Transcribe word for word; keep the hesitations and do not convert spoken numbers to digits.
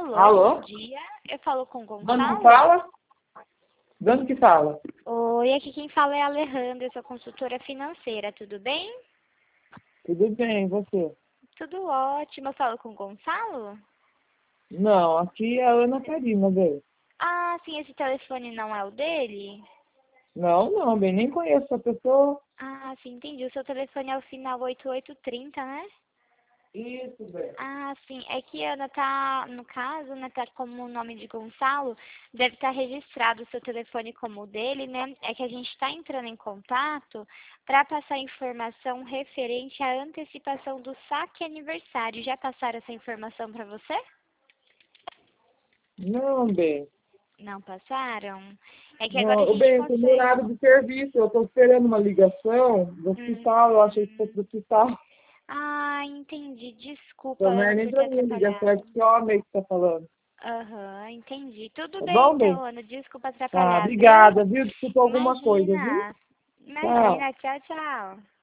Alô, bom Alô? dia. Eu falo com o Dando que Gonçalo? fala? Dando que fala? Oi, aqui quem fala é a Alejandra, eu sou consultora financeira, tudo bem? Tudo bem, e você? Tudo ótimo. Eu falo com o Gonçalo? Não, aqui é a Ana Karina, velho. Ah, sim, esse telefone não é o dele? Não, não, bem, nem conheço essa pessoa. Ah, sim, entendi. O seu telefone é o final oito oito três zero, né? Isso, velho. Ah, sim. É que Ana tá, no caso, né, tá como o nome de Gonçalo, deve estar registrado o seu telefone como o dele, né? É que a gente está entrando em contato para passar informação referente à antecipação do saque aniversário. Já passaram essa informação para você? Não, bem. Não passaram? É que agora a Não, ô, gente bem, eu tô no consegue. horário de serviço, eu tô esperando uma ligação do Hum. hospital, eu achei que fosse do hospital. Ah, entendi. Desculpa, Então não é Ana, nem por pra ter mim a ligação, é atrapalhado. que esse homem que tá falando. Aham, entendi. Tudo Tá bem bom, bem? então, Ana. Desculpa Tá, atrapalhar, viu? obrigada, viu? Desculpa alguma coisa, viu? Imagina. Tchau. Imagina. Tchau, tchau.